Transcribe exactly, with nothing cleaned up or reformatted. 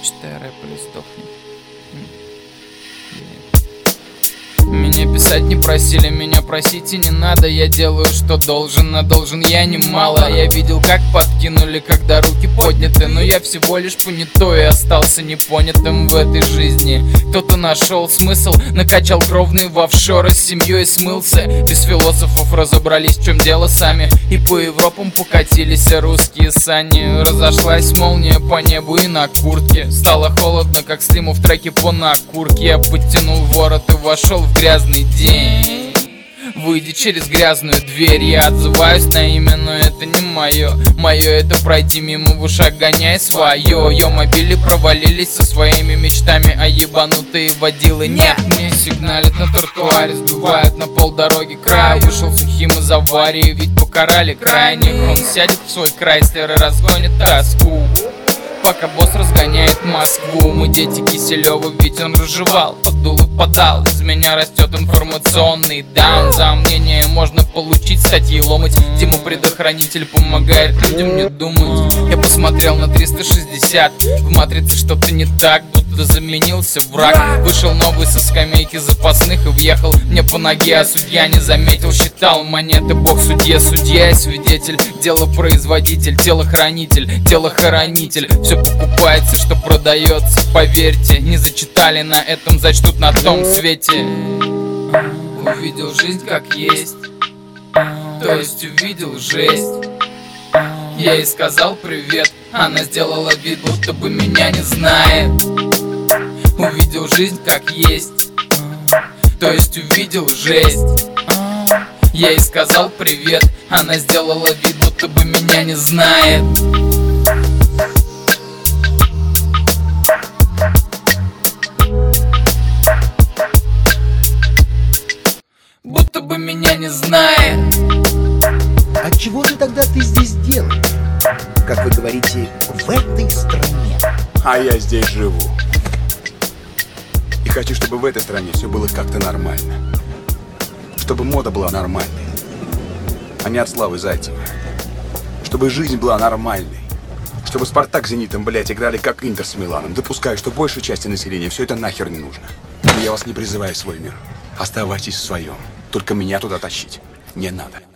Читай рэп или сдохни. Меня писать не просили, меня просить и не надо. Я делаю, что должен, а должен я немало. Я видел, как подкинули, когда руки подняты, но я всего лишь понятой и остался непонятым в этой жизни. Кто-то нашел смысл, накачал кровный в офшоры, с семьей смылся. Без философов разобрались, в чем дело сами, и по Европам покатились русские сани. Разошлась молния по небу и на куртке. Стало холодно, как Слиму в треке по накурке. Я подтянул ворот и вошел в грязный день. Выйди через грязную дверь. Я отзываюсь на имя, но это не мое. Мое это пройти мимо, в ушах гоняй свое. Ее мобили провалились со своими мечтами, а ебанутые водилы нет. Мне сигналят на тротуаре, сбивают на полдороги края. Вышел сухим из аварии, ведь покарали крайних. Он сядет в свой Крайслер и разгонит тоску, пока босс разгоняет Москву. Мы дети Киселева, ведь он разжевал, подул и подал. Из меня растет информационный даун. За мнение можно получить, статьи ломать. Тима предохранитель помогает людям не думать. Я посмотрел на триста шестьдесят, в матрице что-то не так, будто заменился враг. Вышел новый со скамейки запасных и въехал мне по ноге, а судья не заметил. Считал монеты, бог судья, судья и свидетель. Делопроизводитель, телохранитель, телохранитель. Все покупается, что продается, поверьте. Не зачитали на этом, зачтут на том свете. Увидел жизнь как есть, то есть увидел жесть. Я ей сказал привет, она сделала вид, будто бы меня не знает. Увидел жизнь как есть, то есть увидел жесть. Я ей сказал привет, она сделала вид, будто бы меня не знает. Будто бы меня не знает. А чего же тогда ты здесь делаешь? Как вы говорите, в этой стране. А я здесь живу. И хочу, чтобы в этой стране все было как-то нормально. Чтобы мода была нормальной, а не от Славы Зайцева. Чтобы жизнь была нормальной. Чтобы Спартак с Зенитом, блять, играли как Интер с Миланом. Допускаю, что большей части населения все это нахер не нужно. Но я вас не призываю в свой мир. Оставайтесь в своем. Только меня туда тащить не надо.